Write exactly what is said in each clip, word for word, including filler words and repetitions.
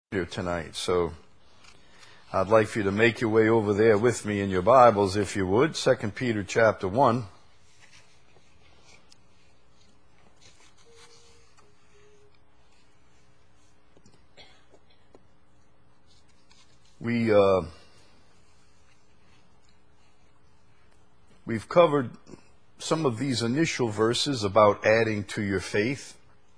Here tonight. So I'd like for you to make your way over there with me in your Bibles, if you would. Second Peter chapter one. We, uh, we've covered some of these initial verses about adding to your faith.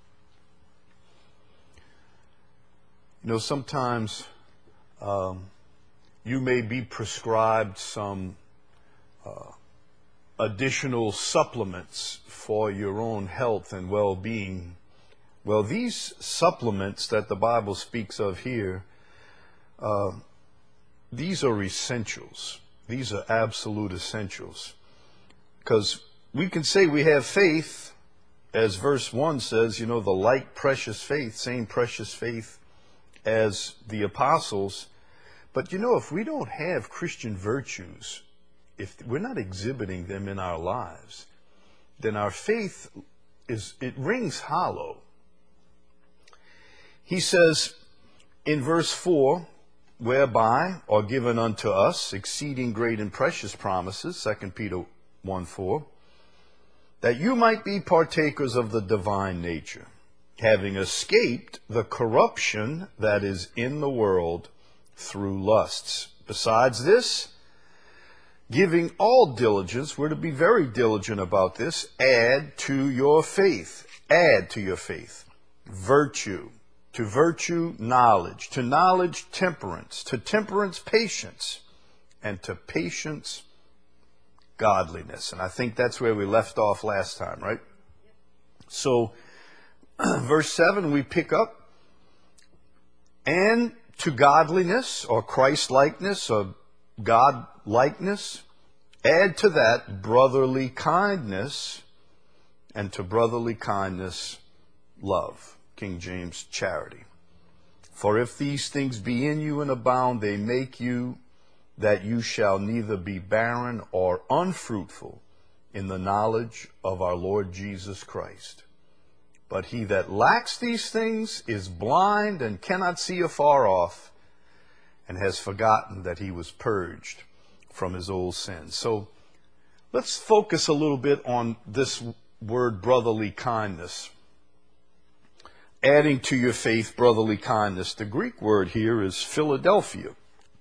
You know, sometimes um, you may be prescribed some uh, additional supplements for your own health and well-being. Well, these supplements that the Bible speaks of here, uh, these are essentials. These are absolute essentials. Because we can say we have faith, as verse one says, you know, the like precious faith, same precious faith as the apostles. But you know, if we don't have Christian virtues, if we're not exhibiting them in our lives, then our faith is, it rings hollow. He says in verse four, whereby are given unto us exceeding great and precious promises, Second Peter one four, that you might be partakers of the divine nature, having escaped the corruption that is in the world through lusts. Besides this, giving all diligence, we're to be very diligent about this, add to your faith, add to your faith, virtue, to virtue, knowledge, to knowledge, temperance, to temperance, patience, and to patience, godliness. And I think that's where we left off last time, right? So, verse seven, we pick up, and to godliness or Christ-likeness or God-likeness, add to that brotherly kindness, and to brotherly kindness, love. King James, charity. For if these things be in you and abound, they make you that you shall neither be barren or unfruitful in the knowledge of our Lord Jesus Christ. But he that lacks these things is blind and cannot see afar off, and has forgotten that he was purged from his old sins. So let's focus a little bit on this word brotherly kindness. Adding to your faith brotherly kindness. The Greek word here is Philadelphia.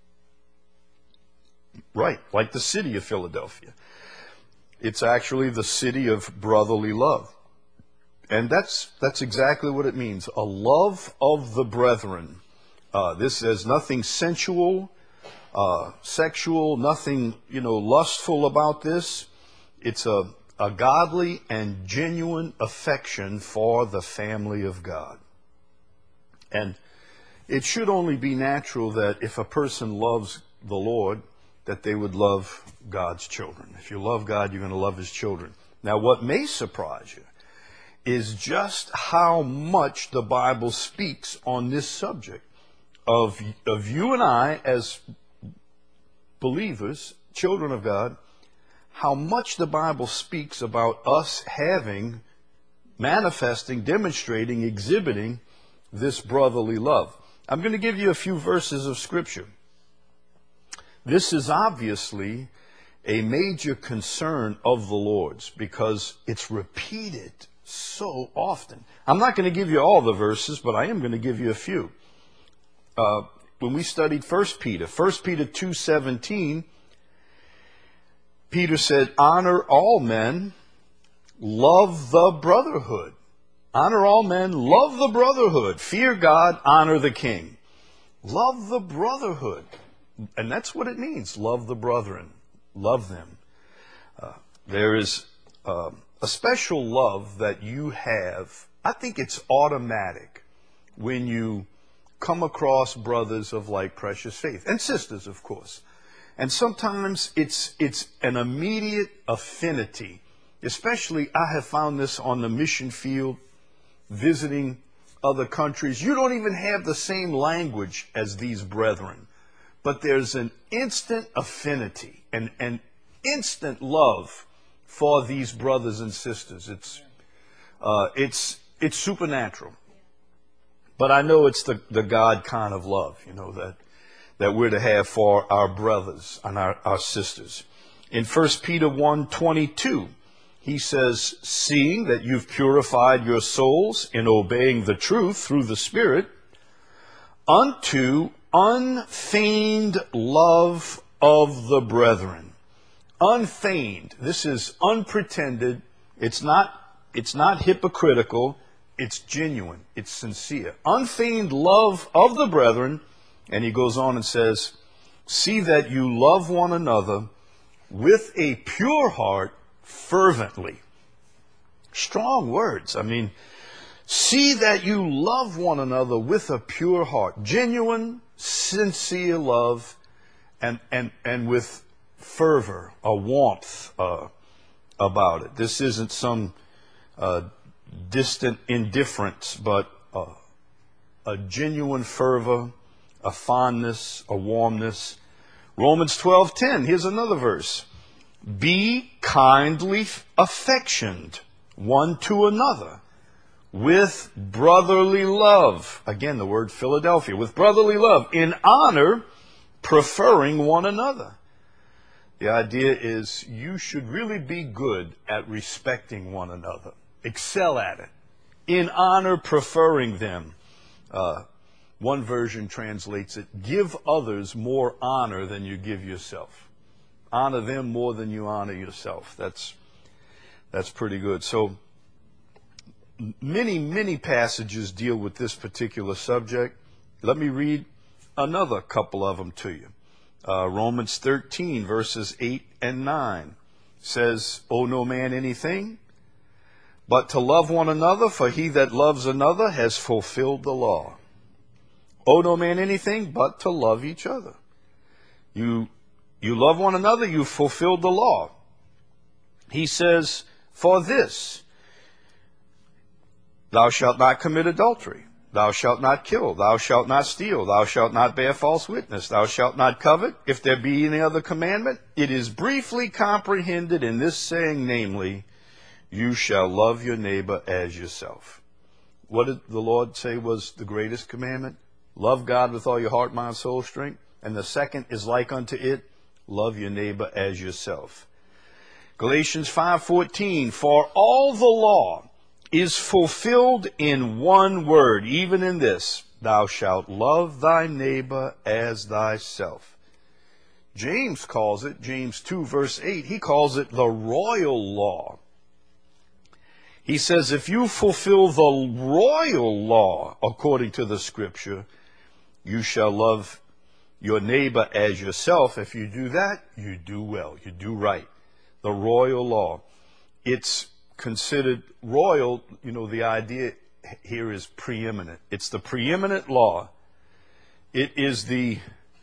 Right, like the city of Philadelphia. It's actually the city of brotherly love. And that's that's exactly what it means, a love of the brethren. Uh, this is nothing sensual, uh, sexual, nothing, you know, lustful about this. It's a, a godly and genuine affection for the family of God. And it should only be natural that if a person loves the Lord, that they would love God's children. If you love God, you're going to love His children. Now, what may surprise you is just how much the Bible speaks on this subject of, of you and I as believers, children of God, how much the Bible speaks about us having, manifesting, demonstrating, exhibiting this brotherly love. I'm going to give you a few verses of Scripture. This is obviously a major concern of the Lord's because it's repeated so often. I'm not going to give you all the verses, but I am going to give you a few. Uh, when we studied First Peter, First Peter two seventeen, Peter said, honor all men, love the brotherhood. Honor all men, love the brotherhood. Fear God, honor the king. Love the brotherhood. And that's what it means, love the brethren. Love them. Uh, there is uh, a special love that you have. I think it's automatic when you come across brothers of like precious faith. And sisters, of course. And sometimes it's it's an immediate affinity. Especially, I have found this on the mission field, visiting other countries. You don't even have the same language as these brethren. But there's an instant affinity and an instant love for these brothers and sisters. It's uh, it's it's supernatural. But I know it's the, the God kind of love, you know, that, that we're to have for our brothers and our, our sisters. In First Peter one twenty-two, he says, seeing that you've purified your souls in obeying the truth through the Spirit, unto unfeigned love of the brethren. Unfeigned. This is unpretended. It's not, it's not hypocritical. It's genuine. It's sincere. Unfeigned love of the brethren. And he goes on and says, see that you love one another with a pure heart fervently. Strong words. I mean, see that you love one another with a pure heart. Genuine, sincere love, and, and, and with fervor, a warmth uh, about it. This isn't some uh, distant indifference, but uh, a genuine fervor, a fondness, a warmness. Romans twelve ten, here's another verse. Be kindly affectioned one to another with brotherly love. Again, the word Philadelphia. With brotherly love. In honor, preferring one another. The idea is you should really be good at respecting one another. Excel at it. In honor, preferring them. Uh, one version translates it, give others more honor than you give yourself. Honor them more than you honor yourself. That's, that's pretty good. So, many, many passages deal with this particular subject. Let me read another couple of them to you. Uh, Romans thirteen, verses eight and nine says, owe no man anything but to love one another, for he that loves another has fulfilled the law. Owe no man anything but to love each other. You, you love one another, you've fulfilled the law. He says, for this, thou shalt not commit adultery. Thou shalt not kill. Thou shalt not steal. Thou shalt not bear false witness. Thou shalt not covet. If there be any other commandment, it is briefly comprehended in this saying, namely, you shall love your neighbor as yourself. What did the Lord say was the greatest commandment? Love God with all your heart, mind, soul, strength. And the second is like unto it, love your neighbor as yourself. Galatians five fourteen, for all the law is fulfilled in one word, even in this, thou shalt love thy neighbor as thyself. James calls it, James two verse eight, he calls it the royal law. He says, if you fulfill the royal law according to the scripture, you shall love your neighbor as yourself. If you do that, you do well, you do right. The royal law. It's considered royal, you know, the idea here is preeminent. It's the preeminent law. It is the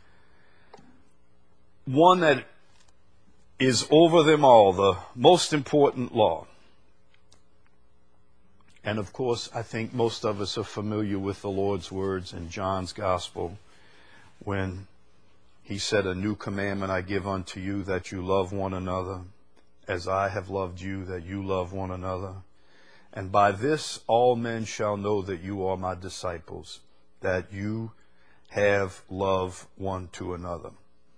one that is over them all, the most important law. And of course, I think most of us are familiar with the Lord's words in John's Gospel when he said, a new commandment I give unto you, that you love one another as I have loved you, that you love one another. And by this all men shall know that you are my disciples, that you have love one to another.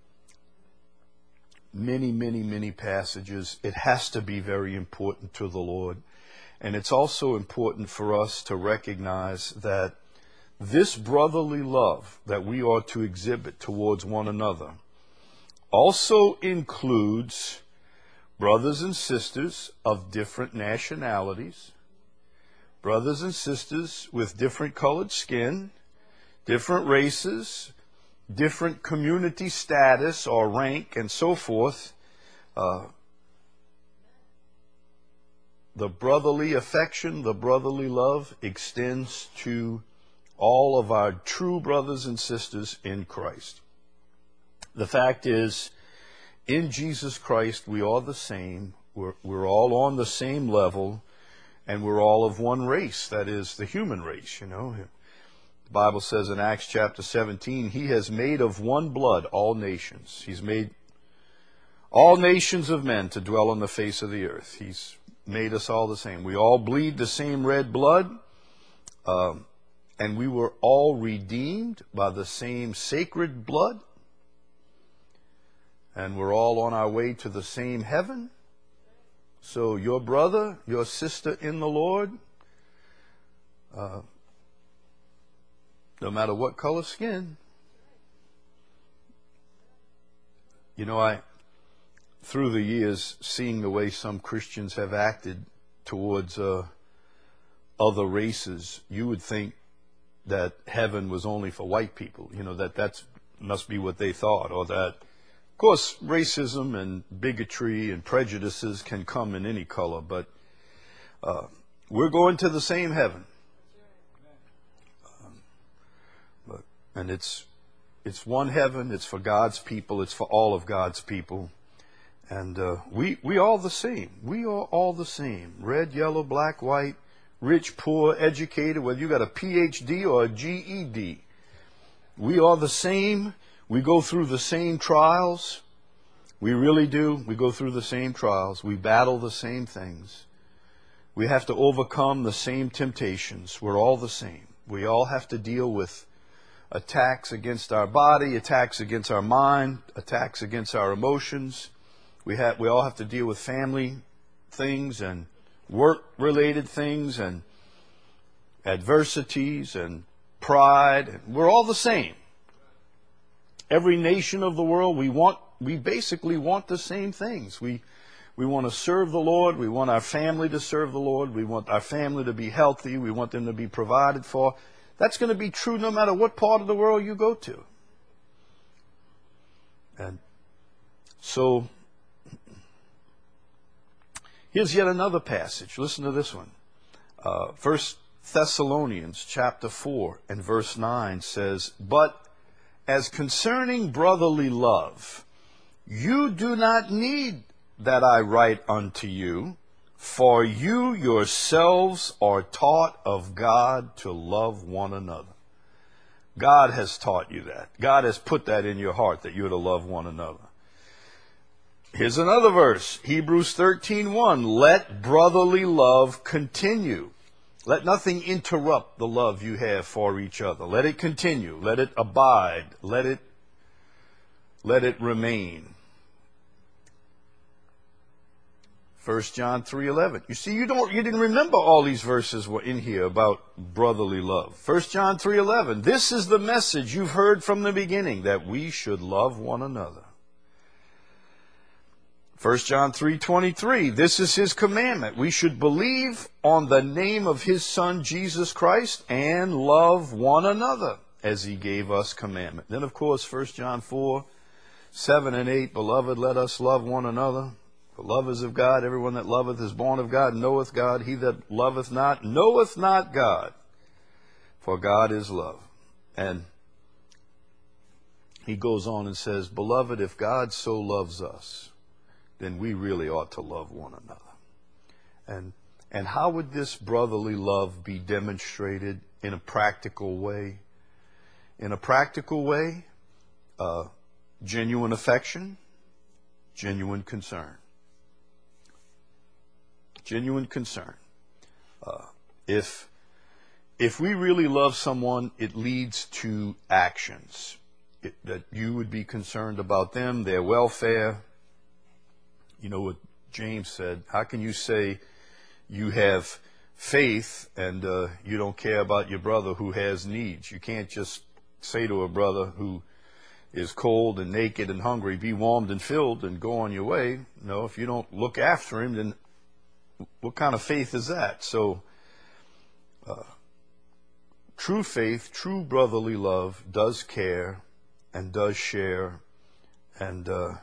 Many, many, many passages. It has to be very important to the Lord. And it's also important for us to recognize that this brotherly love that we are to exhibit towards one another also includes brothers and sisters of different nationalities, brothers and sisters with different colored skin, different races, different community status or rank, and so forth. Uh, the brotherly affection, the brotherly love extends to all of our true brothers and sisters in Christ. The fact is, in Jesus Christ, we are the same. We're, we're all on the same level, and we're all of one race. That is the human race, you know. The Bible says in Acts chapter seventeen, he has made of one blood all nations. He's made all nations of men to dwell on the face of the earth. He's made us all the same. We all bleed the same red blood. Um, and we were all redeemed by the same sacred blood, and we're all on our way to the same heaven. So your brother, your sister in the Lord, uh, no matter what color skin, you know, I, through the years, seeing the way some Christians have acted towards uh, other races, you would think that heaven was only for white people. You know, that that's must be what they thought, or that, of course, racism and bigotry and prejudices can come in any color, but uh, we're going to the same heaven. Um, but and it's it's one heaven. It's for God's people. It's for all of God's people. And uh, we we all the same. We are all the same. Red, yellow, black, white, rich, poor, educated, whether you got a P H D or a G E D. We are the same. We go through the same trials. We really do. We go through the same trials. We battle the same things. We have to overcome the same temptations. We're all the same. We all have to deal with attacks against our body, attacks against our mind, attacks against our emotions. We have, we all have to deal with family things and work-related things and adversities and pride. We're all the same. Every nation of the world, we want, we basically want the same things. We, we want to serve the Lord. We want our family to serve the Lord. We want our family to be healthy. We want them to be provided for. That's going to be true no matter what part of the world you go to. And so, here's yet another passage. Listen to this one. Uh, First Thessalonians chapter four and verse nine says, "But as concerning brotherly love, you do not need that I write unto you, for you yourselves are taught of God to love one another." God has taught you that. God has put that in your heart, that you're to love one another. Here's another verse, Hebrews thirteen one. "Let brotherly love continue." Let nothing interrupt the love you have for each other. Let it continue. Let it abide. Let it, let it remain. First John three eleven. You see, you don't, you didn't remember all these verses were in here about brotherly love. First John three eleven. "This is the message you've heard from the beginning, that we should love one another." First John three twenty-three, "This is his commandment. We should believe on the name of his Son, Jesus Christ, and love one another as he gave us commandment." Then, of course, First John four, seven and eight, "Beloved, let us love one another. For love is of God. Everyone that loveth is born of God, knoweth God. He that loveth not, knoweth not God. For God is love." And he goes on and says, "Beloved, if God so loves us, then we really ought to love one another." And and how would this brotherly love be demonstrated in a practical way? In a practical way, uh, genuine affection, genuine concern. Genuine concern. Uh, if if we really love someone, it leads to actions. It, that you would be concerned about them, their welfare. You know what James said, how can you say you have faith and uh, you don't care about your brother who has needs? You can't just say to a brother who is cold and naked and hungry, "Be warmed and filled," and go on your way. No, if you don't look after him, then what kind of faith is that? So uh, true faith, true brotherly love does care and does share. And uh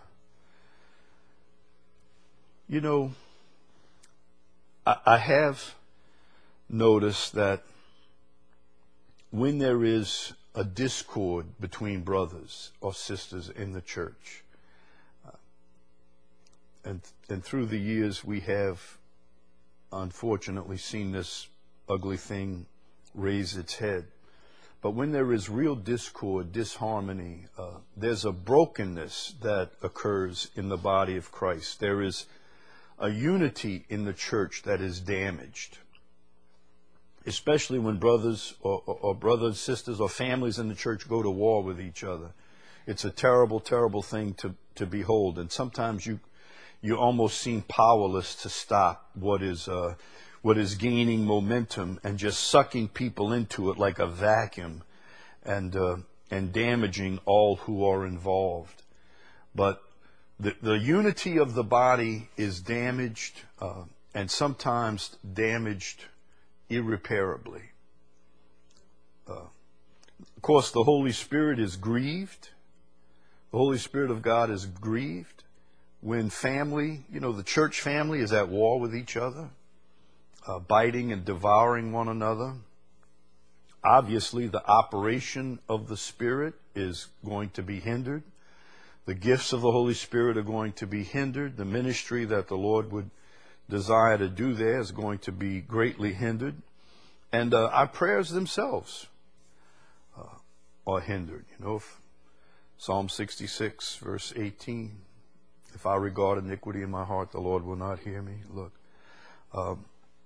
You know, I, I have noticed that when there is a discord between brothers or sisters in the church, uh, and, and through the years we have unfortunately seen this ugly thing raise its head. But when there is real discord, disharmony, uh, there's a brokenness that occurs in the body of Christ. There is a unity in the church that is damaged. especially when brothers or, or, or brothers, sisters, or families in the church go to war with each other. It's a terrible, terrible thing to, to behold. And sometimes you you almost seem powerless to stop what is uh, what is gaining momentum and just sucking people into it like a vacuum, and uh, and damaging all who are involved. But the the unity of the body is damaged, uh, and sometimes damaged irreparably. Uh, of course, the Holy Spirit is grieved. The Holy Spirit of God is grieved when family, you know, the church family is at war with each other, uh, biting and devouring one another. Obviously, the operation of the Spirit is going to be hindered. The gifts of the Holy Spirit are going to be hindered. The ministry that the Lord would desire to do there is going to be greatly hindered. And uh, our prayers themselves uh, are hindered. You know, if Psalm sixty-six, verse eighteen, if I regard iniquity in my heart, the Lord will not hear me. Look. Um,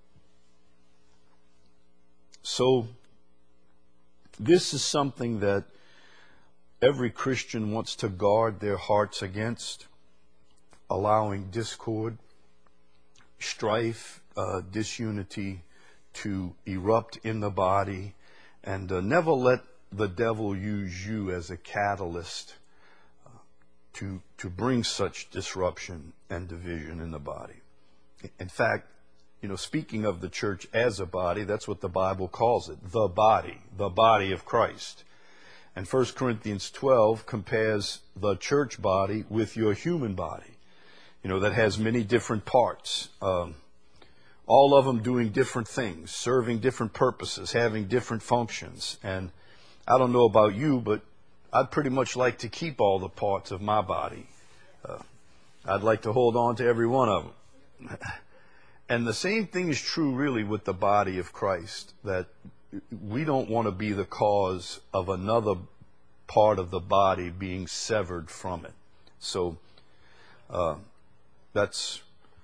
so, this is something that every Christian wants to guard their hearts against, allowing discord, strife, uh, disunity to erupt in the body, and uh, never let the devil use you as a catalyst uh, to to bring such disruption and division in the body. In fact, you know, speaking of the church as a body, that's what the Bible calls it, the body, the body of Christ. And First Corinthians twelve compares the church body with your human body, you know, that has many different parts, um, all of them doing different things, serving different purposes, having different functions. And I don't know about you, but I'd pretty much like to keep all the parts of my body. Uh, I'd like to hold on to every one of them. And the same thing is true really with the body of Christ, that we don't want to be the cause of another part of the body being severed from it. So uh, that's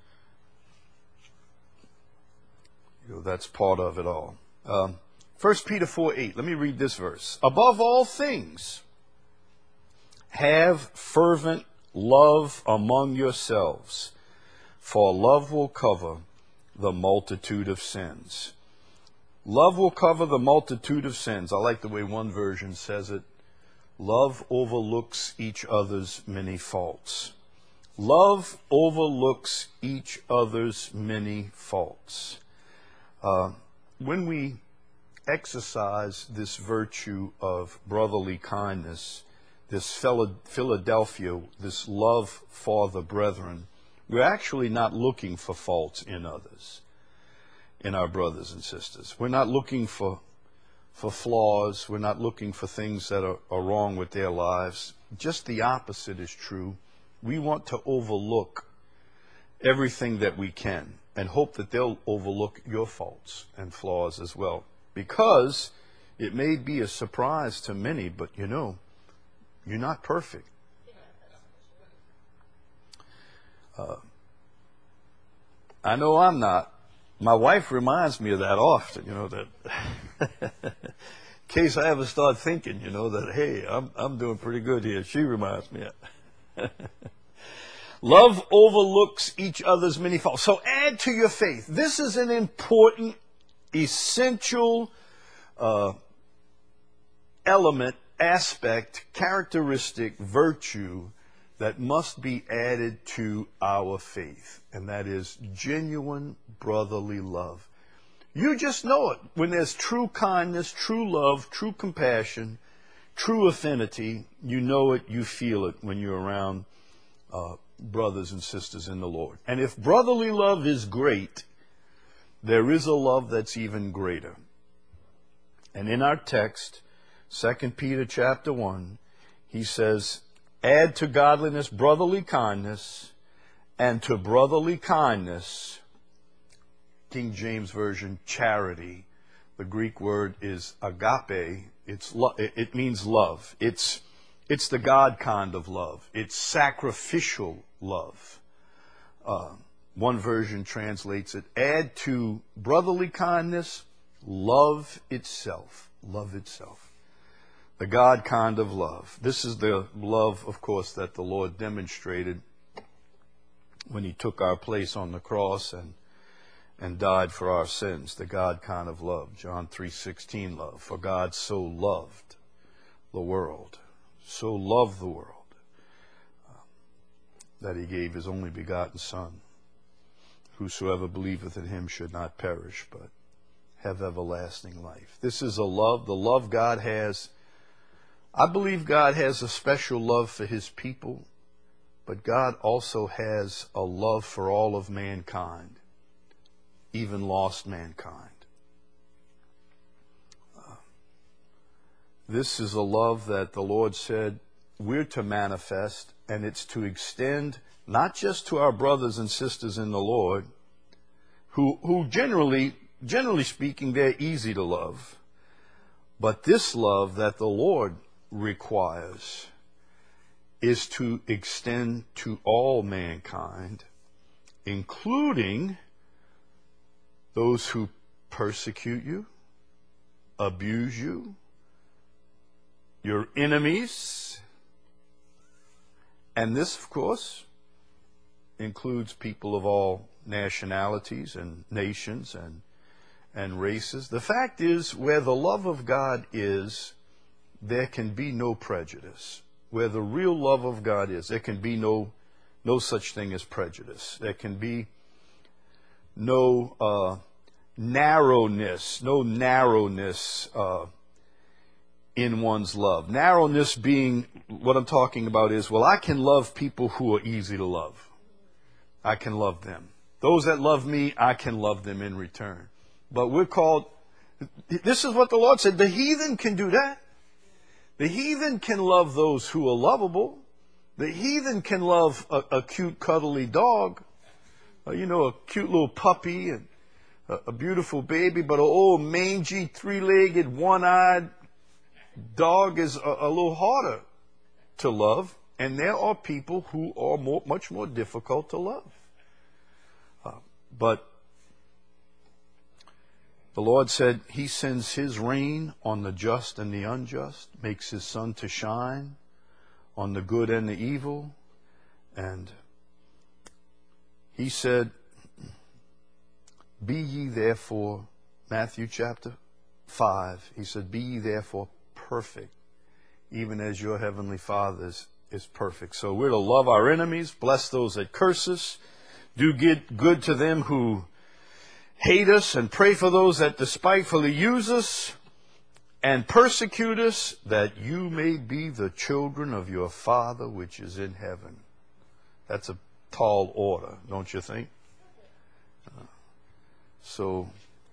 you know, that's part of it all. Um, First Peter four eight. Let me read this verse. Above all things, have fervent love among yourselves, for love will cover the multitude of sins. Love will cover the multitude of sins. I like the way one version says it. Love overlooks each other's many faults. Love overlooks each other's many faults. Uh, when we exercise this virtue of brotherly kindness, this Philadelphia, this love for the brethren, we're actually not looking for faults in others, in our brothers and sisters. We're not looking for for flaws. We're not looking for things that are, are wrong with their lives. Just the opposite is true. We want to overlook everything that we can and hope that they'll overlook your faults and flaws as well. Because it may be a surprise to many, but you know, you're not perfect. Uh, I know I'm not. My wife reminds me of that often, you know, that in case I ever start thinking, you know, that, hey, I'm I'm doing pretty good here. She reminds me of love overlooks each other's many faults. So add to your faith. This is an important, essential uh, element, aspect, characteristic, virtue that must be added to our faith, and that is genuine brotherly love. You just know it. When there's true kindness, true love, true compassion, true affinity, you know it, you feel it when you're around uh, brothers and sisters in the Lord. And if brotherly love is great, there is a love that's even greater. And in our text, Second Peter chapter one, he says, add to godliness brotherly kindness, and to brotherly kindness, King James Version, charity. The Greek word is agape. It's lo- it means love. It's it's the God kind of love. It's sacrificial love. Uh, one version translates it, add to brotherly kindness Love itself. Love itself. The God kind of love. This is the love, of course, that the Lord demonstrated when he took our place on the cross and and died for our sins. The God kind of love. John three sixteen love. For God so loved the world, so loved the world, uh, that he gave his only begotten Son. Whosoever believeth in him should not perish, but have everlasting life. This is a love, the love God has. I believe God has a special love for his people, but God also has a love for all of mankind, even lost mankind. Uh, this is a love that the Lord said we're to manifest, and it's to extend not just to our brothers and sisters in the Lord, who who generally, generally speaking, they're easy to love, but this love that the Lord requires is to extend to all mankind, including those who persecute you, abuse you, your enemies. And this, of course, includes people of all nationalities and nations and and races. The fact is, where the love of God is, there can be no prejudice. Where the real love of God is, there can be no no such thing as prejudice. There can be no uh, narrowness, no narrowness uh, in one's love. Narrowness being, what I'm talking about is, well, I can love people who are easy to love. I can love them. Those that love me, I can love them in return. But we're called, this is what the Lord said, the heathen can do that. The heathen can love those who are lovable. The heathen can love a, a cute, cuddly dog, uh, you know, a cute little puppy and a, a beautiful baby, but an old mangy, three-legged, one-eyed dog is a, a little harder to love. And there are people who are more, much more difficult to love. Uh, but the Lord said he sends his rain on the just and the unjust, makes his sun to shine on the good and the evil. And he said, be ye therefore, Matthew chapter five, he said, be ye therefore perfect, even as your heavenly Father is, is perfect. So we're to love our enemies, bless those that curse us, do good, good to them who hate us, and pray for those that despitefully use us and persecute us, that you may be the children of your Father which is in heaven. That's a tall order, don't you think? Uh, so,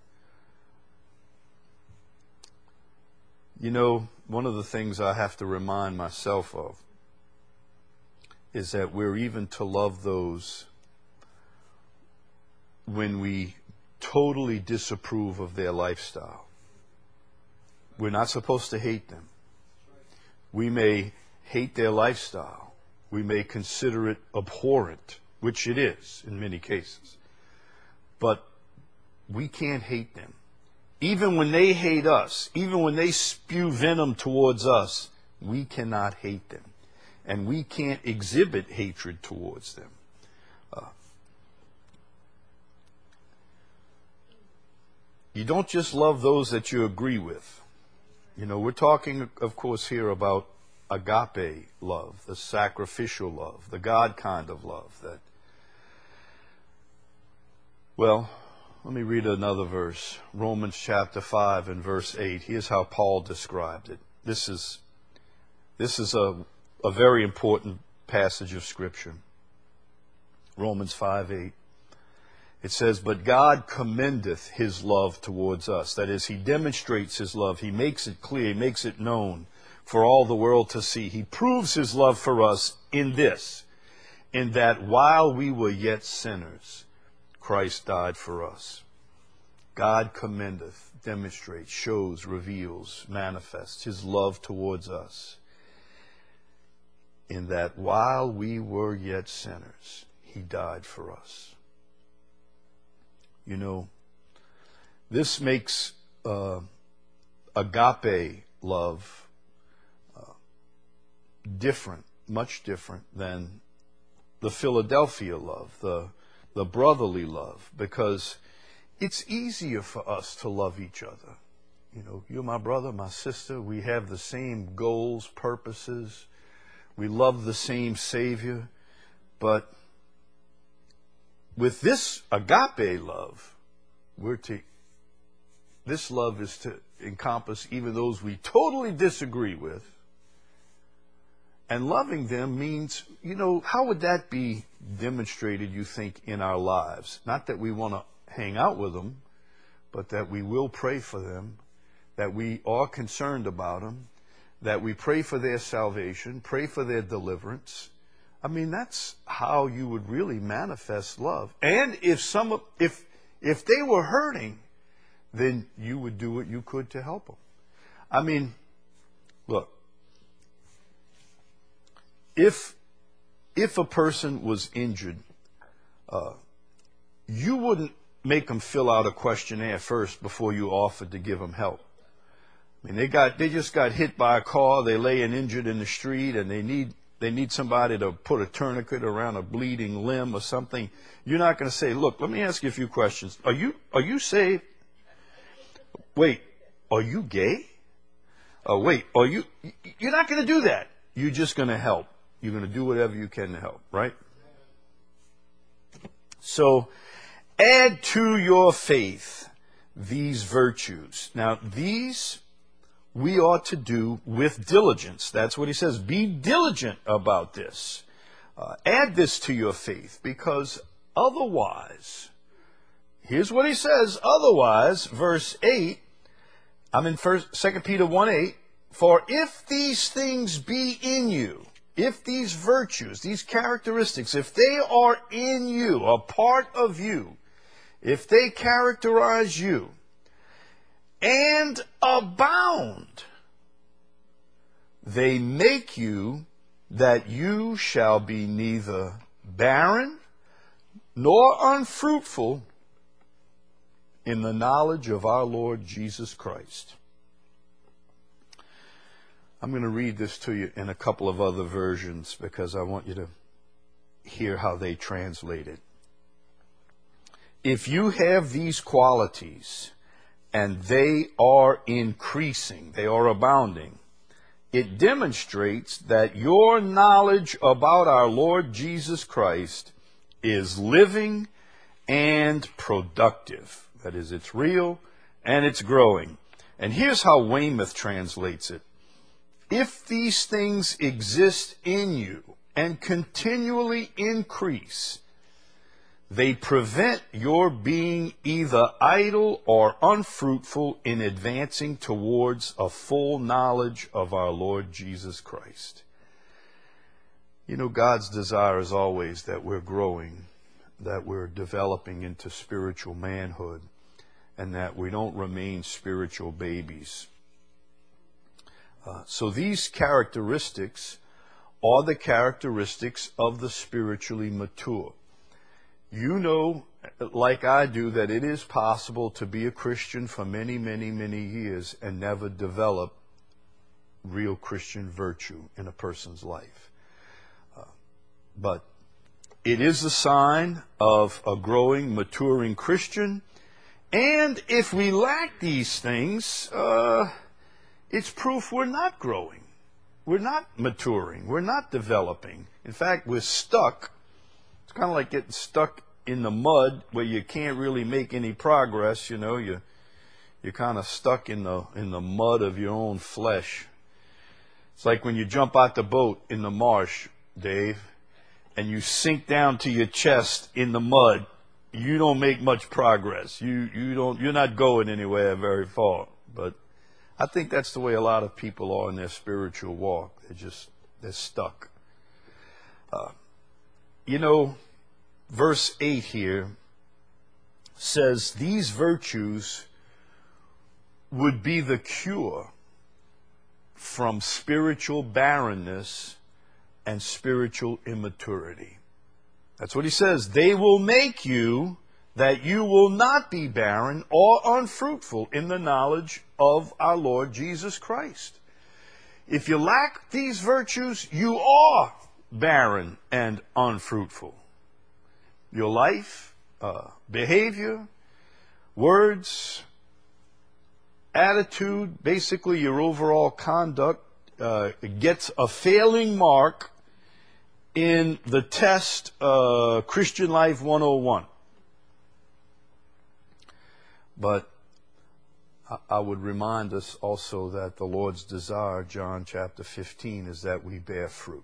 you know, one of the things I have to remind myself of is that we're even to love those when we totally disapprove of their lifestyle. We're not supposed to hate them. We may hate their lifestyle. We may consider it abhorrent, which it is in many cases. But we can't hate them. Even when they hate us, even when they spew venom towards us, we cannot hate them. And we can't exhibit hatred towards them. Uh, You don't just love those that you agree with. You know, we're talking, of course, here about agape love, the sacrificial love, the God kind of love. That, well, let me read another verse. Romans chapter five and verse eight. Here's how Paul described it. This is, this is a, a very important passage of Scripture. Romans five eight. It says, but God commendeth his love towards us. That is, he demonstrates his love. He makes it clear. He makes it known for all the world to see. He proves his love for us in this, in that while we were yet sinners, Christ died for us. God commendeth, demonstrates, shows, reveals, manifests his love towards us, in that while we were yet sinners, he died for us. You know, this makes uh, agape love uh, different, much different than the Philadelphia love, the the brotherly love, because it's easier for us to love each other. You know, you're my brother, my sister. We have the same goals, purposes. We love the same Savior. But with this agape love, we're to, this love is to encompass even those we totally disagree with. And loving them means, you know, how would that be demonstrated, you think, in our lives? Not that we want to hang out with them, but that we will pray for them, that we are concerned about them, that we pray for their salvation, pray for their deliverance. I mean, that's how you would really manifest love. And if some, if if they were hurting, then you would do what you could to help them. I mean, look, if if a person was injured, uh, you wouldn't make them fill out a questionnaire first before you offered to give them help. I mean, they got they just got hit by a car. They laying injured in the street, and they need they need somebody to put a tourniquet around a bleeding limb or something. You're not going to say, "Look, let me ask you a few questions. Are you are you saved? Wait, are you gay? Oh, wait, are you? You're not going to do that. You're just going to help. You're going to do whatever you can to help, right? So, add to your faith these virtues. Now, these we ought to do with diligence. That's what he says. Be diligent about this. Uh, add this to your faith, because otherwise, here's what he says. Otherwise, verse eight, I'm in first, Second Peter one eight. For if these things be in you, if these virtues, these characteristics, if they are in you, a part of you, if they characterize you, and abound, they make you that you shall be neither barren nor unfruitful in the knowledge of our Lord Jesus Christ. I'm going to read this to you in a couple of other versions because I want you to hear how they translate it. If you have these qualities, and they are increasing, they are abounding, it demonstrates that your knowledge about our Lord Jesus Christ is living and productive. That is, it's real and it's growing. And here's how Weymouth translates it. If these things exist in you and continually increase, they prevent your being either idle or unfruitful in advancing towards a full knowledge of our Lord Jesus Christ. You know, God's desire is always that we're growing, that we're developing into spiritual manhood, and that we don't remain spiritual babies. Uh, so these characteristics are the characteristics of the spiritually mature. You know, like I do, that it is possible to be a Christian for many, many, many years and never develop real Christian virtue in a person's life. Uh, but it is a sign of a growing, maturing Christian. And if we lack these things, uh, it's proof we're not growing. We're not maturing. We're not developing. In fact, we're stuck. It's kind of like getting stuck in the mud where you can't really make any progress. You know, you you're kind of stuck in the in the mud of your own flesh. It's like when you jump out the boat in the marsh, Dave, and you sink down to your chest in the mud. You don't make much progress. You you don't you're not going anywhere very far. But I think that's the way a lot of people are in their spiritual walk. They're just they're stuck. Uh, you know. Verse eight here says these virtues would be the cure from spiritual barrenness and spiritual immaturity. That's what he says. They will make you that you will not be barren or unfruitful in the knowledge of our Lord Jesus Christ. If you lack these virtues, you are barren and unfruitful. Your life, uh, behavior, words, attitude, basically your overall conduct uh, gets a failing mark in the test uh, Christian Life one oh one. But I would remind us also that the Lord's desire, John chapter fifteen, is that we bear fruit.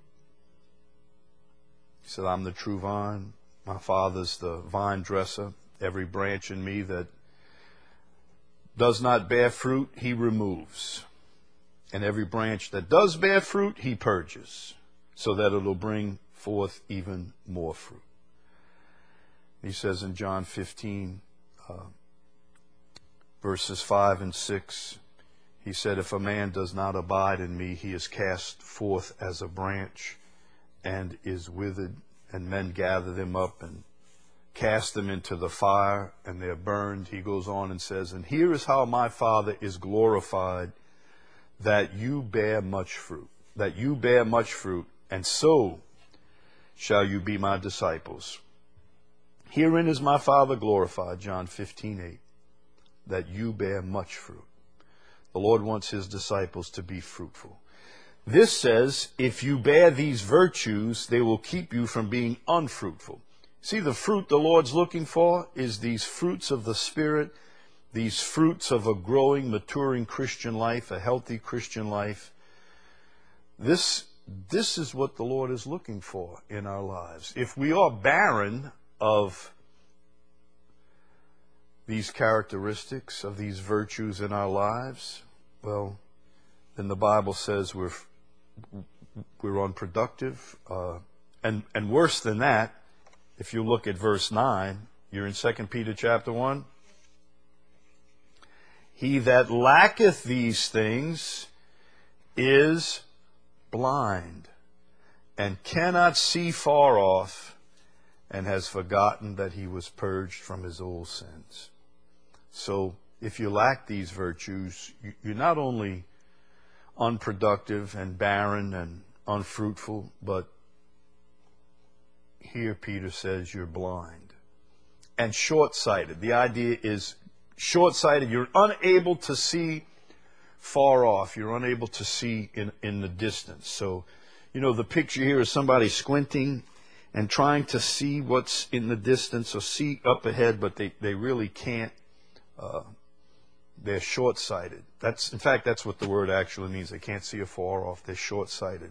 He said, I'm the true vine, my Father's the vine dresser. Every branch in me that does not bear fruit, he removes. And every branch that does bear fruit, he purges, so that it'll bring forth even more fruit. He says in John fifteen, uh, verses five and six, he said, if a man does not abide in me, he is cast forth as a branch and is withered, and men gather them up and cast them into the fire, and they're burned. He goes on and says, and here is how my Father is glorified, that you bear much fruit, that you bear much fruit, and so shall you be my disciples. Herein is my Father glorified, John fifteen eight, that you bear much fruit. The Lord wants his disciples to be fruitful. This says, if you bear these virtues, they will keep you from being unfruitful. See, the fruit the Lord's looking for is these fruits of the Spirit, these fruits of a growing, maturing Christian life, a healthy Christian life. This, this is what the Lord is looking for in our lives. If we are barren of these characteristics, of these virtues in our lives, well, then the Bible says we're, we're unproductive. Uh, and, and worse than that, if you look at verse nine, you're in Second Peter chapter one. He that lacketh these things is blind and cannot see far off, and has forgotten that he was purged from his old sins. So if you lack these virtues, you're not only unproductive and barren and unfruitful, but here Peter says you're blind and short-sighted. The idea is short-sighted. You're unable to see far off. You're unable to see in, in the distance. So, you know, the picture here is somebody squinting and trying to see what's in the distance or see up ahead, but they, they really can't. Uh, they're short-sighted. That's, in fact, that's what the word actually means. They can't see afar off. They're short-sighted.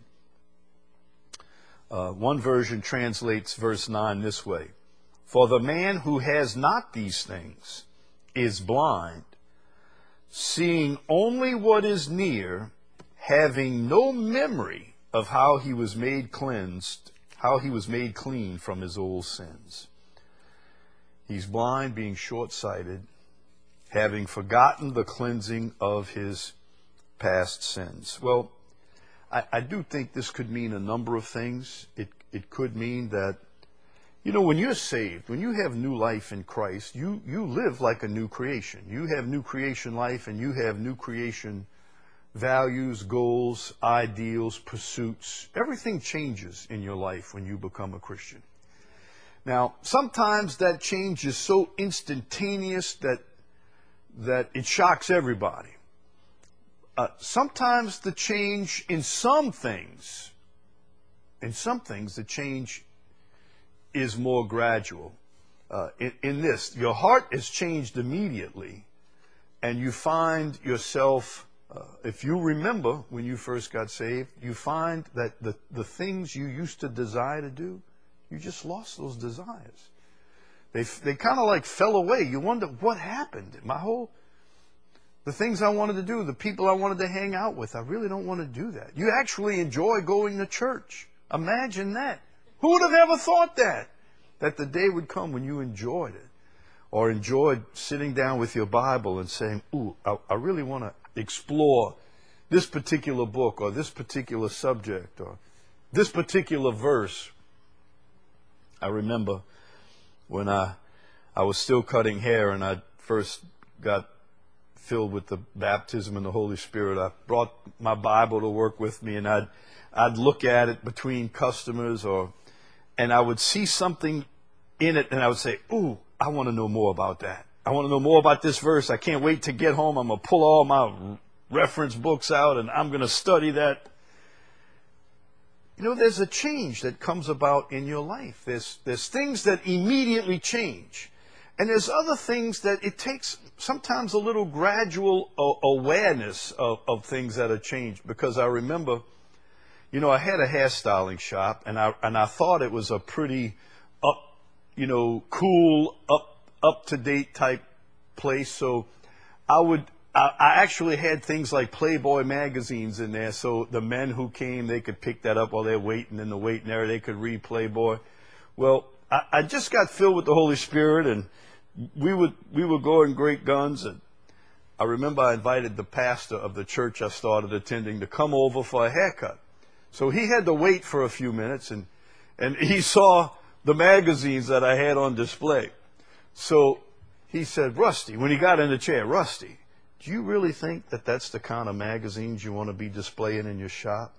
Uh, one version translates verse nine this way. For the man who has not these things is blind, seeing only what is near, having no memory of how he was made cleansed, how he was made clean from his old sins. He's blind, being short-sighted, having forgotten the cleansing of his past sins. Well, I, I do think this could mean a number of things. It, it could mean that, you know, when you're saved, when you have new life in Christ, you, you live like a new creation. You have new creation life, and you have new creation values, goals, ideals, pursuits. Everything changes in your life when you become a Christian. Now, sometimes that change is so instantaneous that that it shocks everybody. Uh, sometimes the change in some things, in some things, the change is more gradual. Uh, in, in this, your heart is changed immediately, and you find yourself, uh, if you remember when you first got saved, you find that the, the things you used to desire to do, you just lost those desires. They, they kind of like fell away. You wonder what happened. My whole, the things I wanted to do, the people I wanted to hang out with, I really don't want to do that. You actually enjoy going to church. Imagine that. Who would have ever thought that? That the day would come when you enjoyed it, or enjoyed sitting down with your Bible and saying, ooh, I, I really want to explore this particular book or this particular subject or this particular verse. I remember when I I was still cutting hair, and I first got filled with the baptism in the Holy Spirit. I brought my Bible to work with me, and I'd I'd look at it between customers, or and I would see something in it, and I would say, "Ooh, I want to know more about that. I want to know more about this verse. I can't wait to get home. I'm gonna pull all my reference books out, and I'm gonna study that." You know, there's a change that comes about in your life. There's there's things that immediately change. And there's other things that it takes sometimes a little gradual uh, awareness of, of things that have changed. Because I remember, you know, I had a hairstyling shop, and I and I thought it was a pretty up, you know, cool, up up to date type place. So I would I, I actually had things like Playboy magazines in there, so the men who came, they could pick that up while they're waiting in the waiting area. They could read Playboy. Well, I, I just got filled with the Holy Spirit, and we would we would go in great guns. And I remember I invited the pastor of the church I started attending to come over for a haircut. So he had to wait for a few minutes, and and he saw the magazines that I had on display. So he said, "Rusty," when he got in the chair, "Rusty, do you really think that that's the kind of magazines you want to be displaying in your shop?"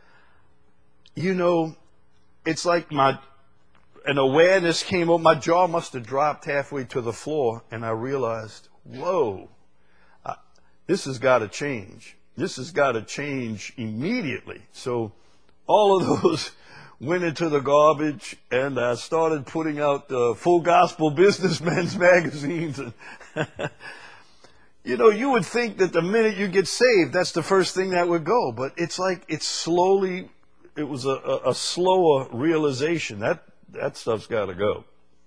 You know, it's like my an awareness came up. My jaw must have dropped halfway to the floor, and I realized, whoa, I, this has got to change. This has got to change immediately. So all of those went into the garbage, and I started putting out uh, Full Gospel Businessmen's magazines. And you know, you would think that the minute you get saved, that's the first thing that would go. But it's like it's slowly, it was a, a, a slower realization. That, that stuff's got to go.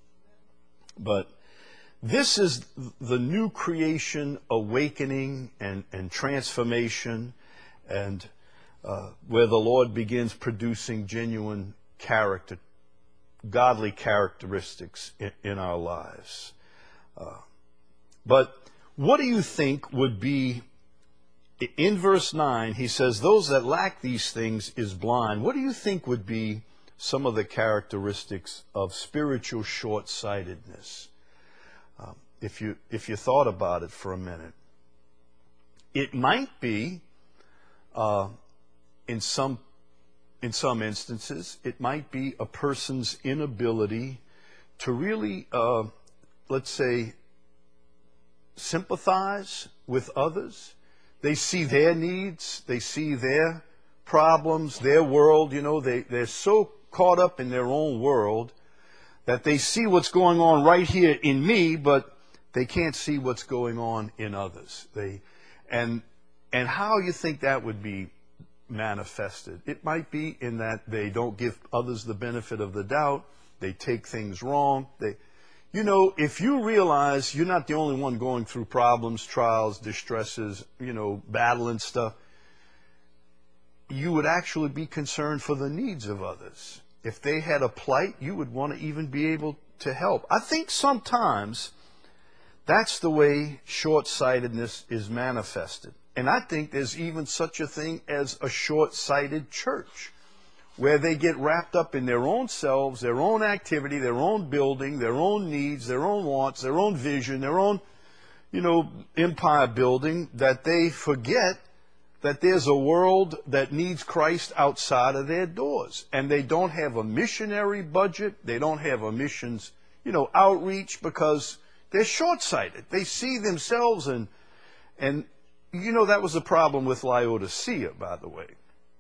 But this is the new creation awakening and, and transformation, and uh, where the Lord begins producing genuine character, godly characteristics in, in our lives. Uh, but what do you think would be, in verse nine, he says, those that lack these things is blind. What do you think would be some of the characteristics of spiritual short-sightedness? Um, if you if you thought about it for a minute, it might be, uh, in some in some instances, it might be a person's inability to really, uh, let's say, sympathize with others. They see their needs, they see their problems, their world. You know, they they're so caught up in their own world that they see what's going on right here in me, but they can't see what's going on in others. They, and and how you think that would be manifested? It might be in that they don't give others the benefit of the doubt. They take things wrong. They, you know, if you realize you're not the only one going through problems, trials, distresses, you know, battling stuff, you would actually be concerned for the needs of others. If they had a plight, you would want to even be able to help. I think sometimes that's the way short-sightedness is manifested. And I think there's even such a thing as a short-sighted church, where they get wrapped up in their own selves, their own activity, their own building, their own needs, their own wants, their own vision, their own, you know, empire building, that they forget that there's a world that needs Christ outside of their doors. And they don't have a missionary budget. They don't have a missions, you know, outreach, because they're short-sighted. They see themselves, and, and you know, that was the problem with Laodicea, by the way.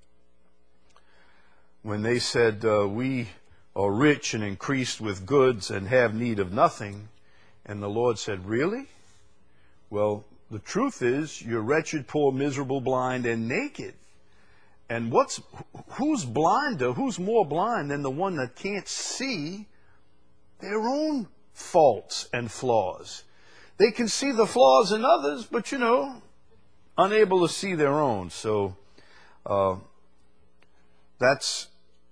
When they said, uh, we are rich and increased with goods and have need of nothing. And the Lord said, really? Well, the truth is, you're wretched, poor, miserable, blind, and naked. And what's who's blinder, who's more blind than the one that can't see their own faults and flaws? They can see the flaws in others, but, you know, unable to see their own. So uh, that's,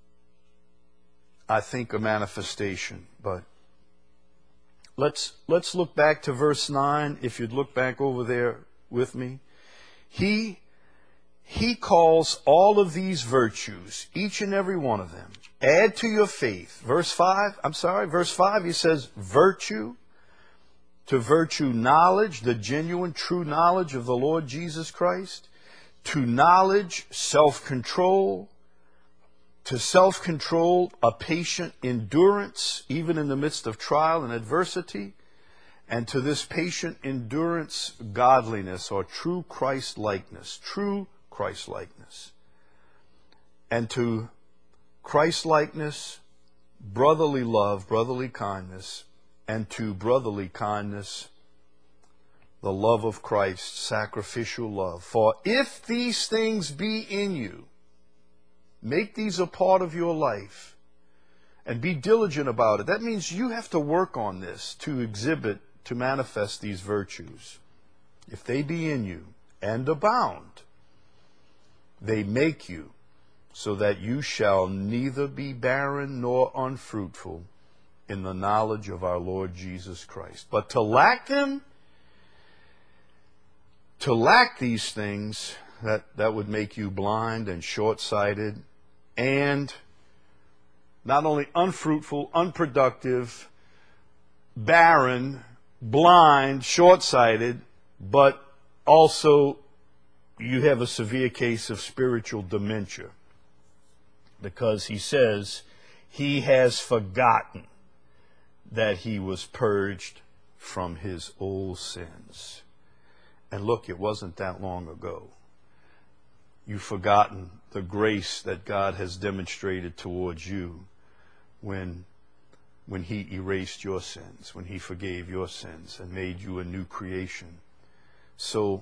I think, a manifestation. But Let's let's look back to verse nine, if you'd look back over there with me. He, he calls all of these virtues, each and every one of them, add to your faith. Verse five, I'm sorry, verse five, he says virtue, to virtue knowledge, the genuine true knowledge of the Lord Jesus Christ, to knowledge self-control, to self-control a patient endurance, even in the midst of trial and adversity, and to this patient endurance godliness or true Christ-likeness, true Christ-likeness, and to Christ-likeness, brotherly love, brotherly kindness, and to brotherly kindness, the love of Christ, sacrificial love. For if these things be in you, make these a part of your life, and be diligent about it. That means you have to work on this to exhibit, to manifest these virtues. If they be in you and abound, they make you so that you shall neither be barren nor unfruitful in the knowledge of our Lord Jesus Christ. But to lack them, to lack these things, that, that would make you blind and short-sighted and not only unfruitful, unproductive, barren, blind, short-sighted, but also you have a severe case of spiritual dementia. Because he says he has forgotten that he was purged from his old sins. And look, it wasn't that long ago. You've forgotten the grace that God has demonstrated towards you when, when he erased your sins, when he forgave your sins and made you a new creation. So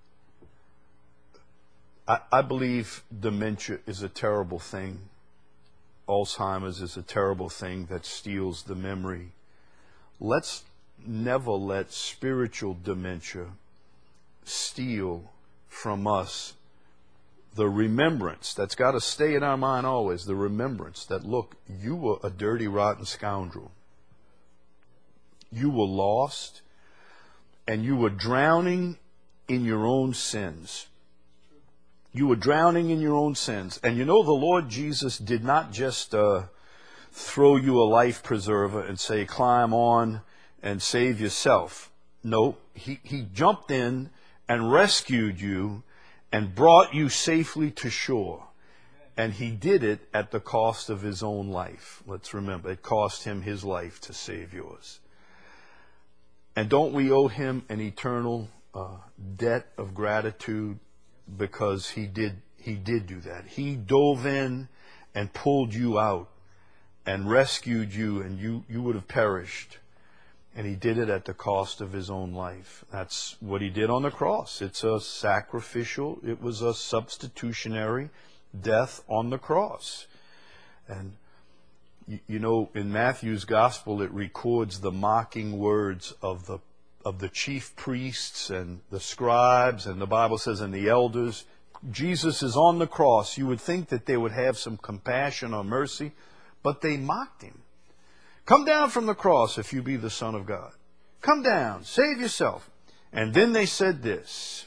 I, I believe dementia is a terrible thing. Alzheimer's is a terrible thing that steals the memory. Let's never let spiritual dementia steal from us the remembrance that's got to stay in our mind always, the remembrance that, look, you were a dirty, rotten scoundrel. You were lost, and you were drowning in your own sins. You were drowning in your own sins. And you know, the Lord Jesus did not just uh, throw you a life preserver and say, climb on and save yourself. No, he, he jumped in and rescued you and brought you safely to shore. And he did it at the cost of his own life. Let's remember, it cost him his life to save yours. And don't we owe him an eternal uh, debt of gratitude? Because he did, he did do that. He dove in and pulled you out and rescued you, and you, you would have perished. And he did it at the cost of his own life. That's what he did on the cross. It's a sacrificial, it was a substitutionary death on the cross. And you, you know, in Matthew's gospel, it records the mocking words of the of the chief priests and the scribes, and the Bible says, and the elders. Jesus is on the cross. You would think that they would have some compassion or mercy, but they mocked him. Come down from the cross if you be the Son of God. Come down, save yourself. And then they said this: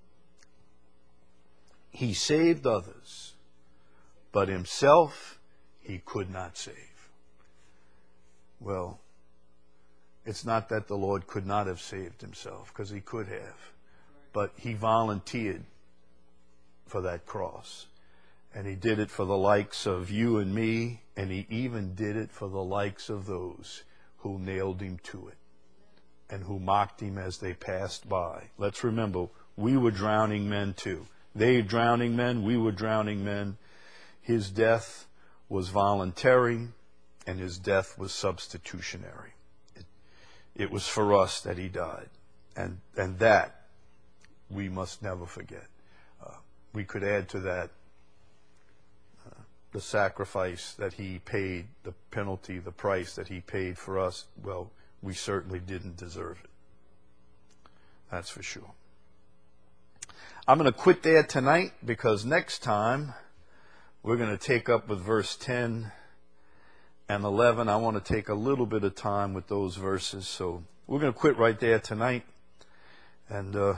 he saved others, but himself he could not save. Well, it's not that the Lord could not have saved himself, because he could have. But he volunteered for that cross. And he did it for the likes of you and me, and he even did it for the likes of those who nailed him to it and who mocked him as they passed by. Let's remember, we were drowning men too. They were drowning men, we were drowning men. His death was voluntary, and his death was substitutionary. It was for us that he died. And, and that we must never forget. Uh, we could add to that uh, the sacrifice that he paid, the penalty, the price that he paid for us. Well, we certainly didn't deserve it. That's for sure. I'm going to quit there tonight, because next time we're going to take up with verse ten and eleven. I want to take a little bit of time with those verses. So we're going to quit right there tonight. And, uh,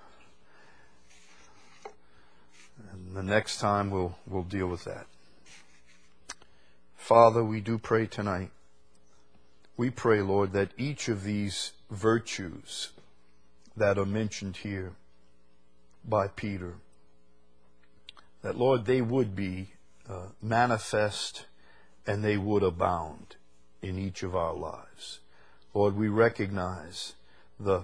and the next time we'll, we'll deal with that. Father, we do pray tonight. We pray, Lord, that each of these virtues that are mentioned here by Peter, that, Lord, they would be uh, manifest and they would abound in each of our lives. Lord, we recognize the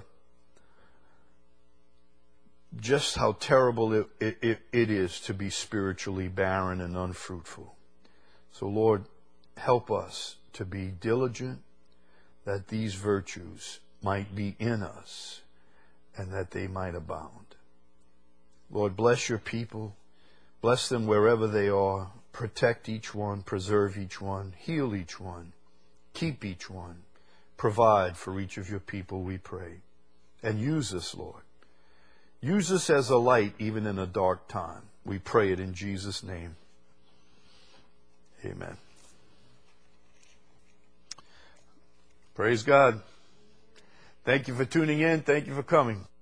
just how terrible it, it, it is to be spiritually barren and unfruitful. So, Lord, help us to be diligent that these virtues might be in us and that they might abound. Lord, bless your people. Bless them wherever they are. Protect each one. Preserve each one. Heal each one. Keep each one. Provide for each of your people, we pray. And use us, Lord. Use us as a light even in a dark time. We pray it in Jesus' name. Amen. Praise God. Thank you for tuning in. Thank you for coming.